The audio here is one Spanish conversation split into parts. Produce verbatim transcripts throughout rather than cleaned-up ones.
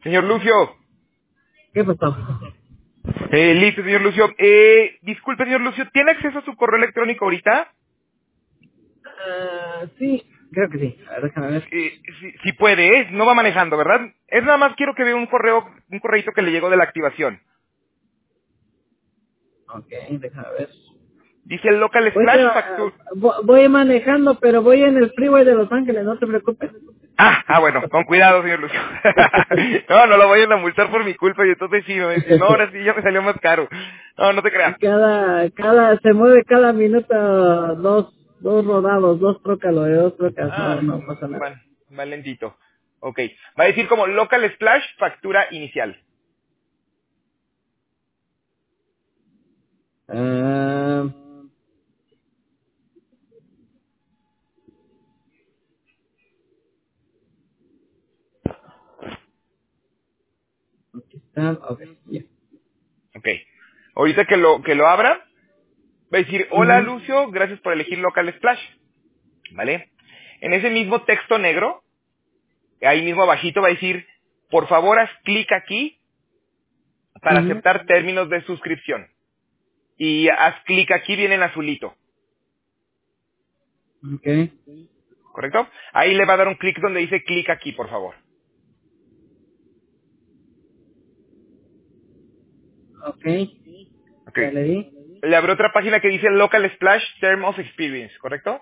Señor Lucio. ¿Qué pasó? Eh, listo, señor Lucio. Eh, disculpe, señor Lucio, ¿tiene acceso a su correo electrónico ahorita? Ah, sí, creo que sí. A ver, déjame ver. Eh, si, si puede, ¿eh? No va manejando, ¿verdad? Es nada más quiero que vea un correo, un correíto que le llegó de la activación. Ok, déjame ver. Dice local Voy, splash a- factura. vo- voy manejando, pero voy en el freeway de Los Ángeles, no te preocupes. Ah, ah, bueno, con cuidado, señor Lucio. No, no lo vayan a multar por mi culpa y entonces sí, me va a decir, no, ahora sí ya me salió más caro. No, no te creas. cada, cada, se mueve cada minuto dos, dos rodados, dos trócalos, dos trocas, no, Ah, no pasa nada. van, van lentito. Ok, va a decir como local splash factura inicial. Ah, aquí está, ok, ya. Ok. Ahorita que lo, que lo abra, va a decir, hola Ujú, Lucio, gracias por elegir local splash. ¿Vale? En ese mismo texto negro, ahí mismo abajito va a decir, por favor haz clic aquí para ujú, aceptar términos de suscripción. Y haz clic aquí, viene en azulito. ok, ¿Correcto? Ahí le va a dar un clic donde dice clic aquí, por favor. ok, Ok. ya le di. Le abre otra página que dice Local Splash Term of Experience, ¿correcto?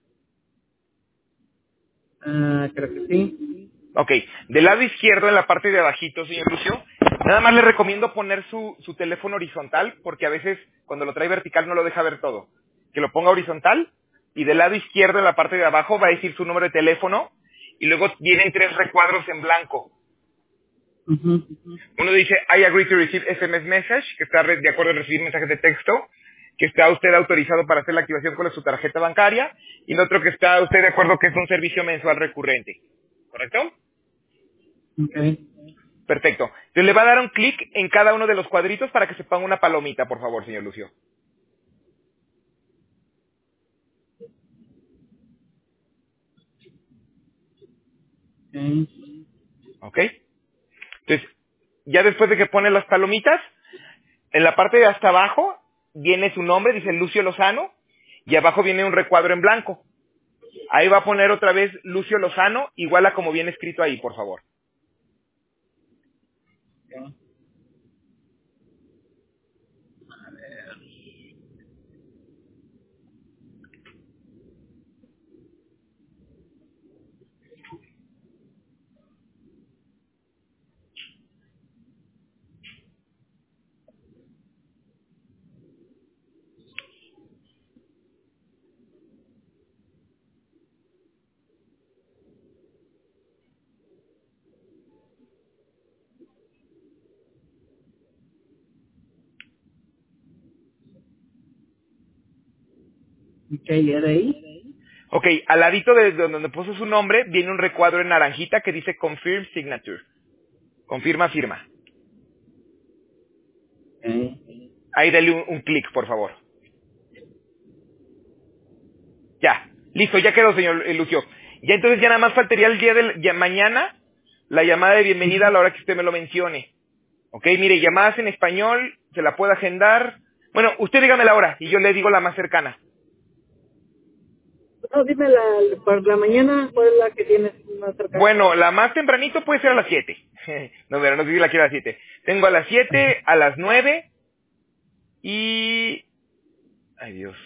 Ah, creo que sí. Ok. Del lado izquierdo, en la parte de abajito, señor Lucio, nada más le recomiendo poner su, su teléfono horizontal, porque a veces cuando lo trae vertical no lo deja ver todo. Que lo ponga horizontal, y del lado izquierdo, en la parte de abajo, va a decir su número de teléfono, y luego vienen tres recuadros en blanco. Ujú, Uno dice, I agree to receive S M S message, que está re- de acuerdo a recibir mensajes de texto, que está usted autorizado para hacer la activación con su tarjeta bancaria, y el otro que está usted de acuerdo que es un servicio mensual recurrente. ¿Correcto? ok, Perfecto. Entonces le va a dar un clic en cada uno de los cuadritos para que se ponga una palomita, por favor, señor Lucio. ok. ¿Ok? Entonces, ya después de que pone las palomitas, en la parte de hasta abajo viene su nombre, dice Lucio Lozano, y abajo viene un recuadro en blanco. Ahí va a poner otra vez Lucio Lozano, igual a como viene escrito ahí, por favor. Ok, ¿ya de ahí? Ok, al ladito de donde puso su nombre, viene un recuadro en naranjita que dice Confirm Signature. Confirma firma. Ok. Ahí dale un, un clic, por favor. Ya, listo, ya quedó, señor eh, Lucio. Ya entonces ya nada más faltaría el día de ya mañana la llamada de bienvenida a la hora que usted me lo mencione. Ok, mire, llamadas en español, se la puede agendar. Bueno, usted dígame la hora y yo le digo la más cercana. No, dime la, por la mañana, ¿cuál es la que tienes más cerca? Bueno, la más tempranito puede ser a las siete. No, pero no sé si la quiero a las siete. Tengo a las siete, a las nueve y... Ay, Dios.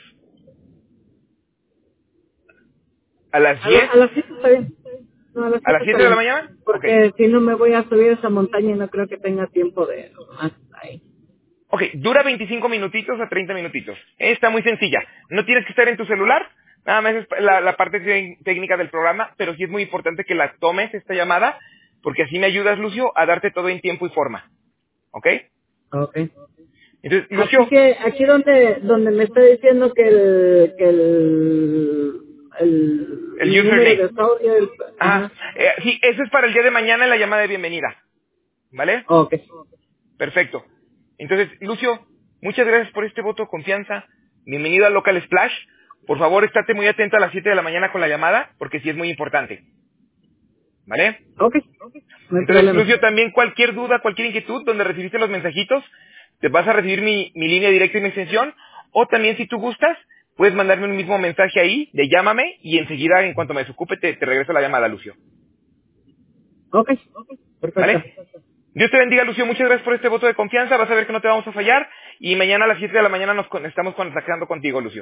¿A las A, la, diez? a las siete está bien. No, a las ¿A las siete está siete de la bien. mañana? Ok. Porque si no me voy a subir esa montaña y no creo que tenga tiempo de más ahí. Ok, dura veinticinco minutitos a treinta minutitos. Está muy sencilla. No tienes que estar en tu celular. Nada más es la, la parte tec- técnica del programa, pero sí es muy importante que la tomes esta llamada, porque así me ayudas, Lucio, a darte todo en tiempo y forma. ¿Ok? Ok. Entonces, Aquí Lucio, que, aquí donde, donde me está diciendo que el, que el, el, el mi número username. de audio, el, Ajá. ajá. Eh, sí, eso es para el día de mañana en la llamada de bienvenida. ¿Vale? Ok. Perfecto. Entonces, Lucio, muchas gracias por este voto de confianza. Bienvenido a Local Splash. Por favor, estate muy atento a las siete de la mañana con la llamada, porque sí es muy importante. ¿vale? Ok, no hay Entonces, problema. Lucio, también cualquier duda, cualquier inquietud, donde recibiste los mensajitos, te vas a recibir mi, mi línea directa y mi extensión, o también si tú gustas, puedes mandarme un mismo mensaje ahí, de llámame, y enseguida, en cuanto me desocupe, te, te regreso la llamada, Lucio. Ok, perfecto. ¿Vale? Dios te bendiga, Lucio, muchas gracias por este voto de confianza, vas a ver que no te vamos a fallar, y mañana a las siete de la mañana nos con- estamos contactando contigo, Lucio.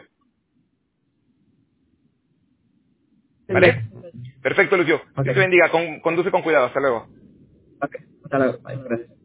¿Vale? Perfecto, Lucio. Ok, Dios te bendiga, con- conduce con cuidado, hasta luego. ok, hasta luego. Bye, gracias.